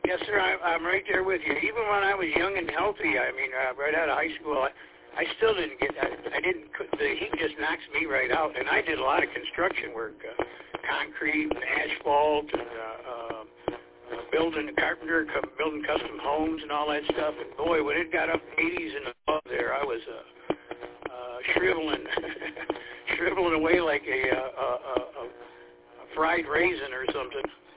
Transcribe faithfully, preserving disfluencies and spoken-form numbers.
Yes, sir. I, I'm right there with you. Even when I was young and healthy, I mean, uh, right out of high school, I, I still didn't get. I, I didn't. The heat just knocks me right out. And I did a lot of construction work, uh, concrete and asphalt, and uh, uh, building carpenter, co- building custom homes and all that stuff. And boy, when it got up eighties and above there, I was uh, uh, shriveling, shriveling away like a, uh, a, a, a fried raisin or something.